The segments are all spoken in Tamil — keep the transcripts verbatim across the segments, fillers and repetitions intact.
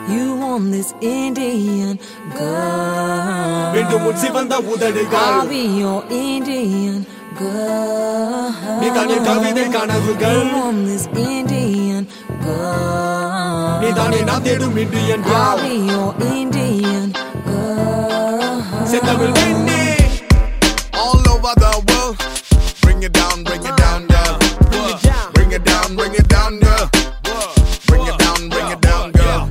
You want this Indian girl. மீண்டும் உன் சிவந்த உதடுகள். I'll be your Indian girl. நீதானே கவிதை கனவுகள். You want this Indian girl. நீதானே நான் தேடும் Indian girl. I'll be your Indian girl. செந்தமிழ் வெண்ணி. All over the world. Bring it down, bring it down, girl. Bring it down, bring it down, girl. Bring it down, bring it down, girl.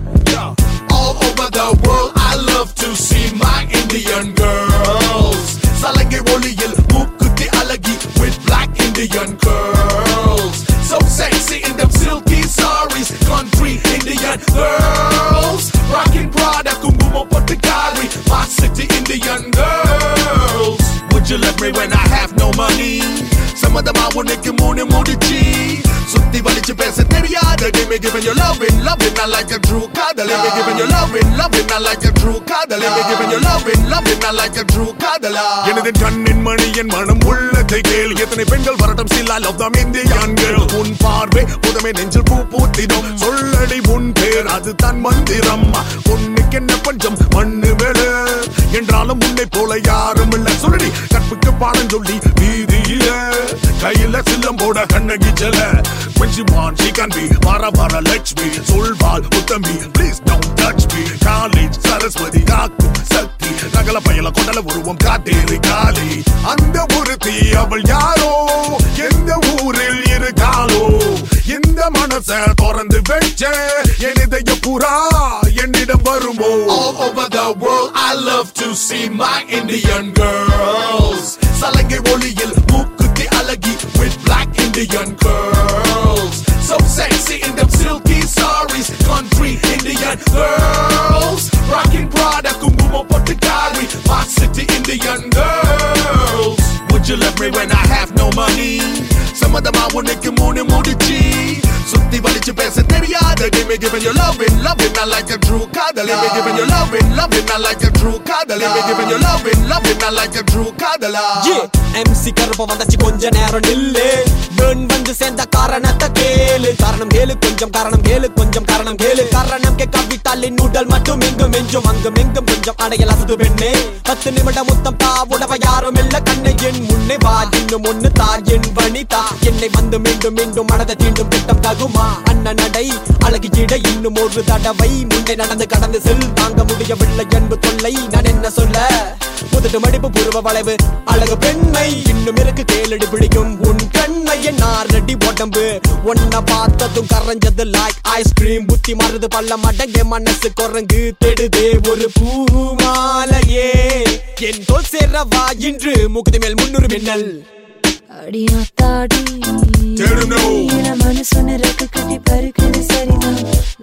All over the world, I love to see my Indian girls. Salange oliyil mookuthi alagi with black Indian curls. So sexy in them silky sarees, country Indian girls. Rocking Prada, kumkumam pottu kari, my city Indian girls. Would you love me when I have no money? Some of them I wanna get moon and mudichi. Sutti valichu pesa theriyada. They me giving you loving, loving, not like a true kadala. They me giving you loving, loving, not like a true kadala. They me giving you loving, loving, not like a true kadala. எனது கண்ணின் மணியின் மனம் உள்ளதை கேள். எத்தனை பெண்கள் வரட்டும் still I love them Indian girl. உன் பார்வை புதுமை நெஞ்சில் பூ பூத்திடும். சொல்லடி உன் பேர் அது தன் மந்திரம். பொண்ணுக்கு என்ன பஞ்சம் மண்ணு மேல என்றாலும் உன்னை போல யாரும் இல்ல. சொல்லடி கற்புக்கு பாடம் சொல்லி வீதியில கையில சில்லம் போட கண்ணகி செல. When she wants she can be vara vara Lakshmi. சொல்வாள் உத்தமி please don't touch me. College Saraswati காக்கும் சக்தி நகல பயல கொண்டல உருவம் காட்டேரி காலி. அந்த ஒருத்தி அவள் யாரோ எந்த ஊரில் இருக்காளோ. இந்த மனச திறந்து வெச்ச என் இதய புறா என்னிடம் வருமோ. All over the world I love to see my Indian girls. Salange oliyil mookuthi alagi with black Indian curls. So sexy in them silky sarees, country Indian girls. Rocking Prada, kumkumam pottu kari, my city Indian girls. Would you love me when I have no money? Some of them I wanna get moon and mudichi. Sutti valichu pesa theriyada. They me giving you loving, loving, not like a true kadala. They me giving you loving, loving, not like a true kadala. They me giving you loving, loving, not like a true kadala. Yeah, M C கருப்ப வந்தாச்சு கொஞ்ச நேரம் நில்லு. நான் வந்து சேர்ந்த காரணத்தை கேளு. காரணம் கேளு கொஞ்சம் காரணம் கேளு கொஞ்சம் காரணம் கேளு. காரணம் கேட்க விட்டாலின் உடல் மட்டும் எங்கும் எஞ்சும் அங்கும் எங்கும் கொஞ்சம் அடையல் அசது பெண்ணே. பத்து நிமிடம் முத்தம் தா உடவ யாரும் இல்ல கண்ணை என் முன்னே வா. இன்னும் ஒன்னு தா என் வனிதா. என்னை வந்து மீண்டும் மீண்டும் மனதை தீண்டும் திட்டம் தகுமா. அண்ணன் நடை அழகு இடை இன்னும் ஒரு தடவை முன்னே நடந்து கடந்து செல். தாங்க முடியவில்லை என்பு தொல்லை நான் என்ன சொல்ல. முதட்டு மடிப்பு பூர்வ வளைவு அழகு பெண்மை இன்னும் இருக்கு கேளடி பிடிக்கும் உன் கண்மை. என் ஆறடி உடம்பு ஒன்ன பார்த்ததும் கரைஞ்சது லைக் ஐஸ்கிரீம். புத்தி மாறுது பல்ல மடங்க மனசு குரங்கு தேடுதே ஒரு பூமாலையே. என் தோல் சேரவா இன்று முகுதி மேல் முன்னூறு மின்னல். அடியாத்தாடி இன மனசு நிறக்கு கட்டி பருக்குது சரிதான்.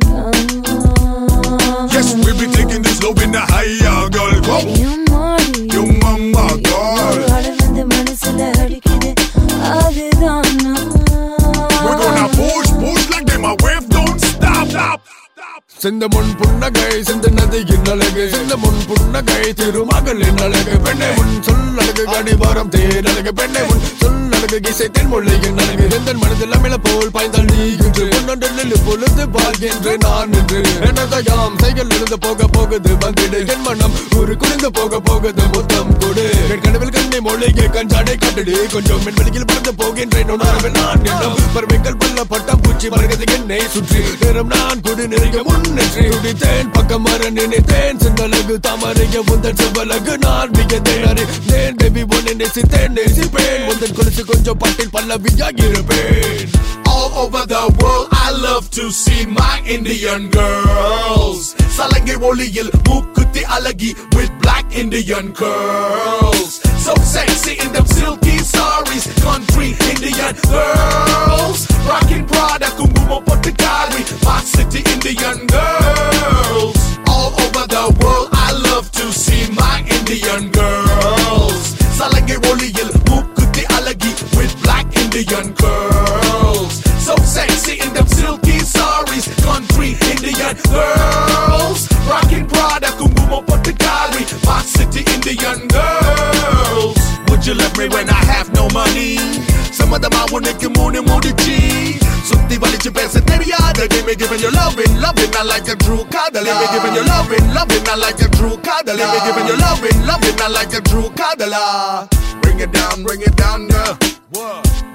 Yes, we be taking this love in the higher girl. Go. You mama girl. வந்து மனசுல அடிக்குது அதுதான். We're gonna push, push like them. Our wave don't stop, stop. சிந்த முன் புன்னகை சிந்த நதியின் அழகு. சிந்த முன் புன்னகை திருமகளின் அழகு. பெண்ணை முன் சொல் அழகு கடிவாரம் தேர் அழகு. பெண்ணை முன் சொல் அழகு கிசை தென்மொழியின் அழகு. எந்தன் மனதில் அமிழ போல் பாய்ந்தால் நீகின்று பொன்னொன்றில் பொழுது வாழ்கின்று நான் என்று. என்னதையாம் சைகள் இருந்து போக போகுது வந்திடு. என் மனம் ஒரு குறைந்து போக போகுது முத்தம் கொடு. என் கனவில் கண்ணை மொழிகை கஞ்சாடை கட்டுடு. கொஞ்சம் என் வெளியில் பறந்து போகின்றேன் உணர்வில் நான் எண்ணம். பறவைகள் பல்ல பட்டம் பூச்சி வருகிறது என்னை சுற்றி. நேரம் நான் கொடு நிறைய முன்னேற்றி துடித்தேன் பக்கம் வர நினைத்தேன். செந்தலகு தாமரைய உந்தன் செவ்வலகு நான் மிக தேன் பேபி ஒன்னு நேசித்தேன் நேசிப்பேன். உந்தன் கொலுசு கொஞ்சம் பாட்டில் பல்லவியாக இருப்பேன். All over the world I love to see my Indian girls. Salange oliyil mookuthi alagi with black Indian curls. So sexy in them silky sarees, country Indian girls. Rocking Prada, kumkumam pottu kari, my city Indian girls. All over the world I love to see my Indian girls. Salange oliyil mookuthi alagi with black Indian curls. So sexy in them silky sarees, country Indian girls. Rocking Prada, kumkumam pottu kari, my city Indian girls. Would you love me when I have no money? Some of them I wanna get moon and mudichi. Sutti valichu pesa theriyada. They give me giving you loving, loving, not like a true cuddler. They be giving you loving, loving, not like a true cuddler. They be giving you loving, loving, not like a true cuddler. Bring it down, bring it down, girl.